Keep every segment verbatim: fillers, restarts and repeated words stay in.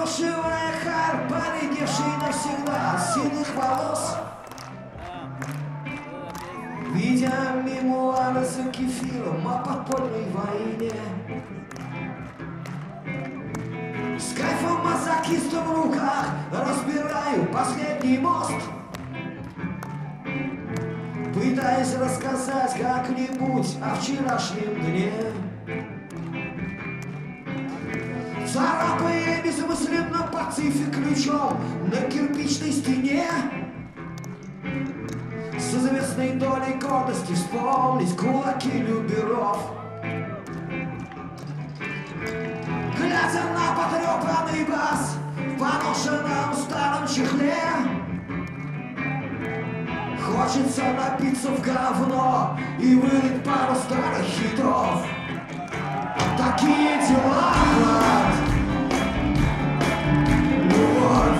Фальшивая харь, поредевший навсегда от синих волос. Видя мемуары за кефиром о подпольной войне, с кайфом мазохиста в руках разбираю последний мост, пытаясь рассказать как-нибудь о вчерашнем дне. Царапая бессмысленно пацифик ключом на кирпичной стене, с известной долей гордости вспомнить кулаки Люберов. Глядя на потрепанный бас в поношенном старом чехле, хочется напиться в говно и вылить пару старых хитов. Такие дела, брат. Любовь.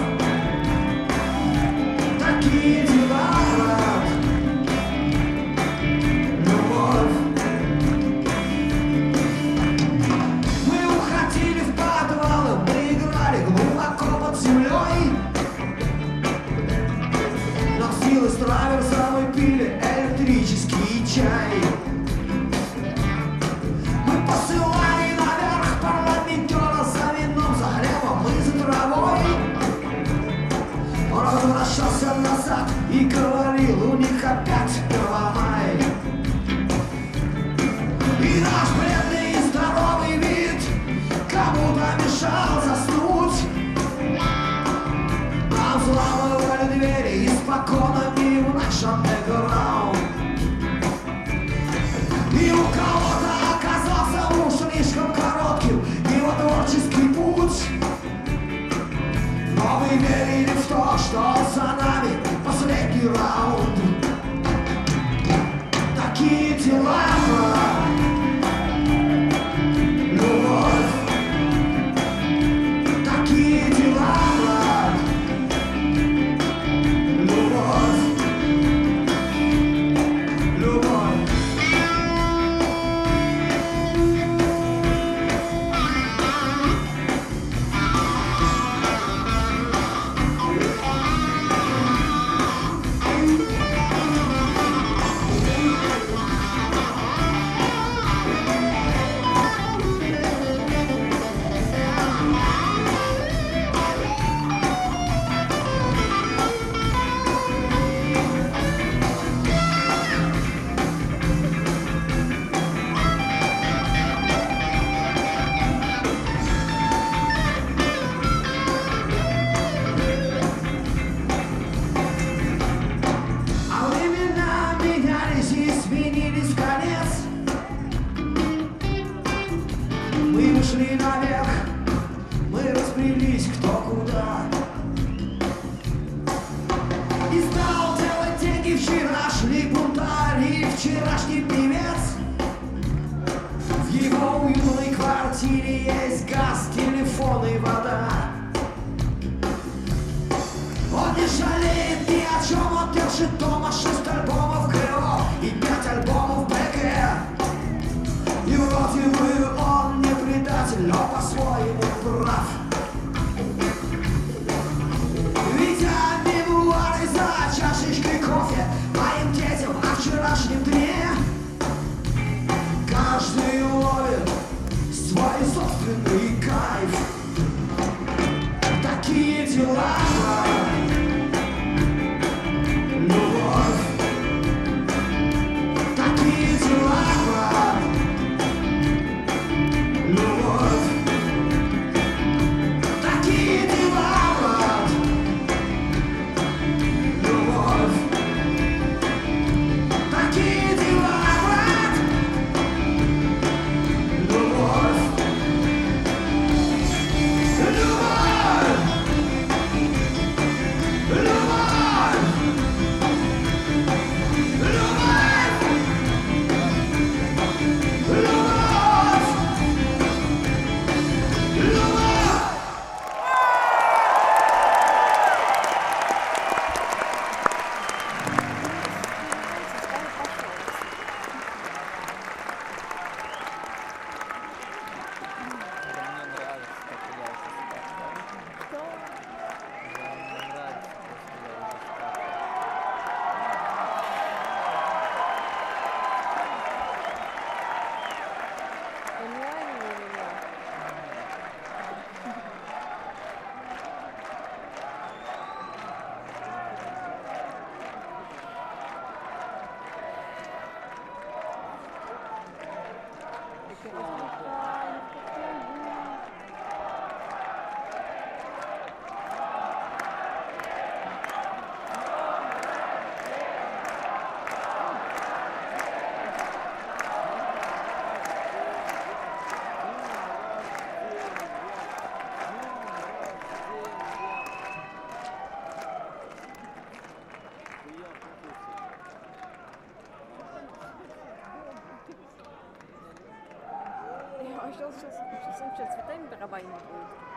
Такие дела, брат. Любовь. Мы уходили в подвалы, мы играли глубоко под землей. Нам силы с траверса мы пили электрический чай. Мы посылали наверх парламентера за вином, за хлебом и за травой. Он возвращался назад и говорил, у них опять Первомай. И наш бледный и здоровый вид кому-то мешал заснуть. Нам взламывали двери и с поконами в наш андеграунд. И у кого-то оказался уж слишком коротким его творческий путь. Но мы верили в то, что за нами последний раунд. Такие дела, брат. Любовь. Такие дела, брат. Любовь. Любовь. Шли наверх, мы разбрелись кто куда. И стал делать деньги вчерашний бунтарь и вчерашний певец. В его уютной квартире есть газ, телефон и вода. Он не жалеет ни о чем, он держит дома шесть альбомов ГО и пять альбомов БК. И вроде бы он не предатель, но по-своему прав. Видя мемуары за чашечкой кофе моим детям о вчерашнем дне, каждый ловит свой собственный кайф. Такие дела, любовь. Такие дела, любовь. Такие дела, брат. Любовь. Такие дела, брат. Любовь. Любовь. А сейчас, сейчас, сейчас он что, цветами барабанить будет?